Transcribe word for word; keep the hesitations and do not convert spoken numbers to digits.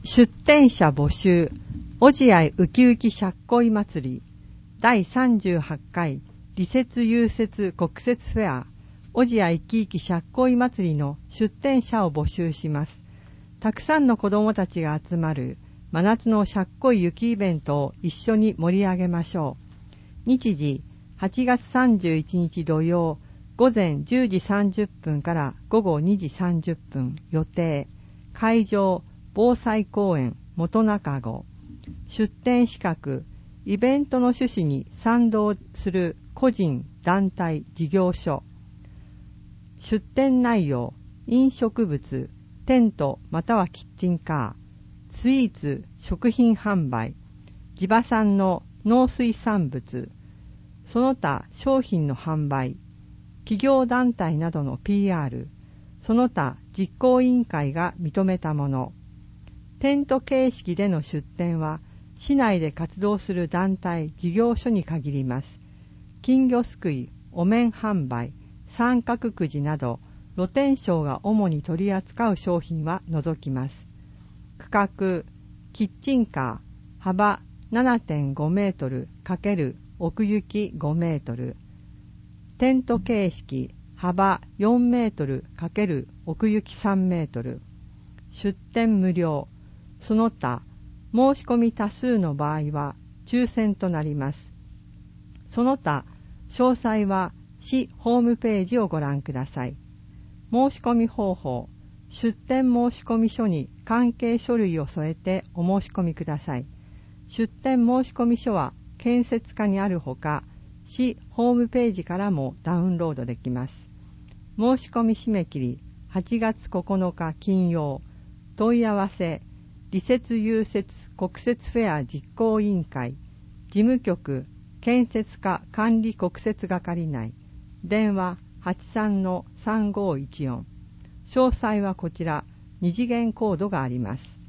出展者募集おじあいウキウキしゃっこい祭りだいさんじゅうはちかい利節融雪国設フェアおじあいきいきしゃっこい祭りの出展者を募集します。たくさんの子どもたちが集まる真夏のしゃっこい雪イベントを一緒に盛り上げましょう。日時はちがつさんじゅういちにち土曜午前じゅうじさんじゅっぷんから午後にじさんじゅっぷん予定。会場防災公園元中郷。出展資格イベントの趣旨に賛同する個人団体事業所。出展内容飲食物テントまたはキッチンカースイーツ食品販売地場産の農水産物その他商品の販売企業団体などの ピーアール その他実行委員会が認めたもの。テント形式での出展は市内で活動する団体事業所に限ります。金魚すくいお面販売三角くじなど露天商が主に取り扱う商品は除きます。区画キッチンカー幅 ななてんごメートル×奥行きごメートルテント形式幅よんメートル×奥行きさんメートル出店無料その他申し込み多数の場合は抽選となります。その他詳細は市ホームページをご覧ください。申し込み方法出店申し込み書に関係書類を添えてお申し込みください。出店申し込み書は建設課にあるほか市ホームページからもダウンロードできます。申し込み締め切りはちがつここのか金曜。問い合わせ利節融雪国設フェア実行委員会事務局建設課管理国設係内電話 はちさんのさんごいちよん 詳細はこちら二次元コードがあります。